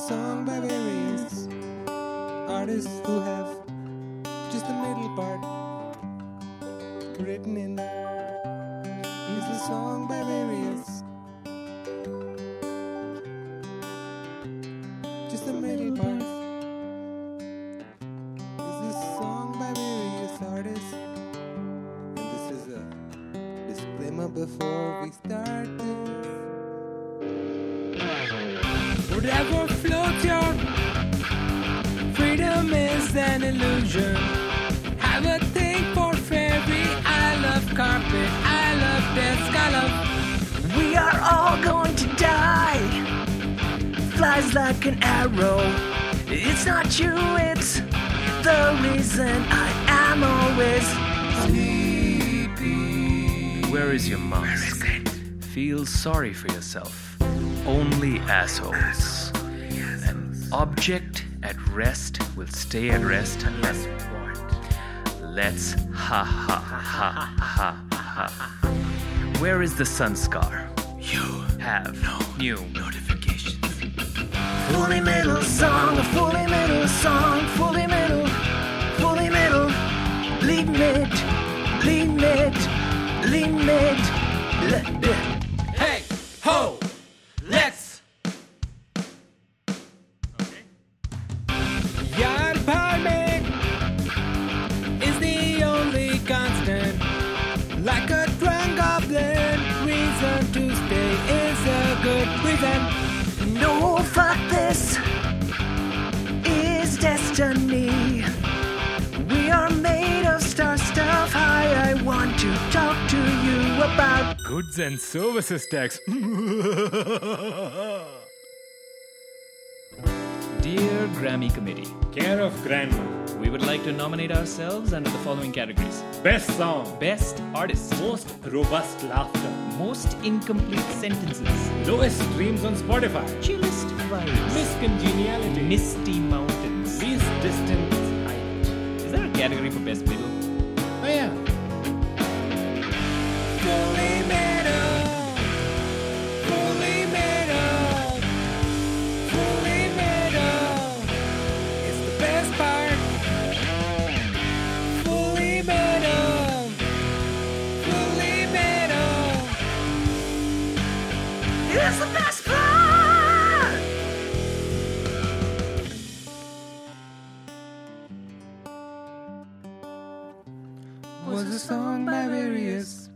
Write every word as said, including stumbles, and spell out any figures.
song by various artists who have just the middle part written in. It's a song by various, just the middle part. It's a song by various artists. And this is a disclaimer before we start this. Whatever floats your freedom is an illusion. Have a thing for fairy. I love carpet. I love desk. I love. We are all going to die. Flies like an arrow. It's not you, it's the reason I am always sleepy. Where is your mask? Feel sorry for yourself. Only assholes. An object at rest will stay at rest. Let's Let's ha ha ha ha ha. Where is the sun scar? You have no new notifications. Fully middle song, a fully middle song, fully middle, fully middle. Lead mid, lead mid, lead mid. Le- Hey, ho, let's. Yard palming is the only constant. Like a drunk goblin, reason to stay is a good reason. No, fuck this is destiny. We are made of star stuff. Hi, I want to talk to you about Goods and services tax. Dear Grammy Committee, Care of Grandma. we would like to nominate ourselves under the following categories. Best song. Best Artist, Most robust laughter. Most Incomplete Sentences, Lowest streams on Spotify. Chillest Vibes, Miscongeniality. Misty Mountains. Least distant height. Is there a category for Best Middle? Oh yeah. Fully metal, fully metal, fully metal. It's the best part. Fully metal, fully metal. it's the best part. Was a song by various.